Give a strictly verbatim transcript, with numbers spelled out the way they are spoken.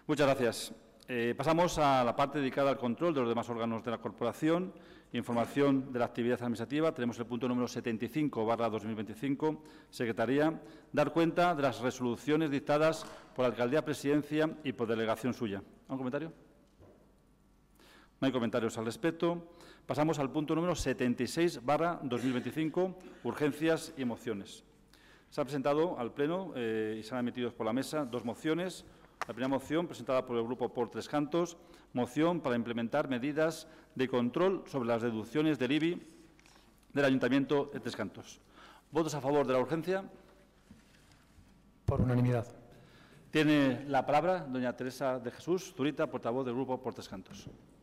Muchas gracias. Eh, pasamos a la parte dedicada al control de los demás órganos de la corporación, información de la actividad administrativa. Tenemos el punto número setenta y cinco barra dos mil veinticinco, Secretaría, dar cuenta de las resoluciones dictadas por la Alcaldía Presidencia y por delegación suya. ¿Algún comentario? No hay comentarios al respecto. Pasamos al punto número setenta y seis barra dos mil veinticinco, urgencias y mociones. Se ha presentado al Pleno eh, y se han emitido por la mesa dos mociones. La primera moción, presentada por el Grupo Por Tres Cantos, moción para implementar medidas de control sobre las deducciones del I B I del Ayuntamiento de Tres Cantos. ¿Votos a favor de la urgencia? Por unanimidad. Tiene la palabra doña Teresa de Jesús Zurita, portavoz del Grupo Por Tres Cantos.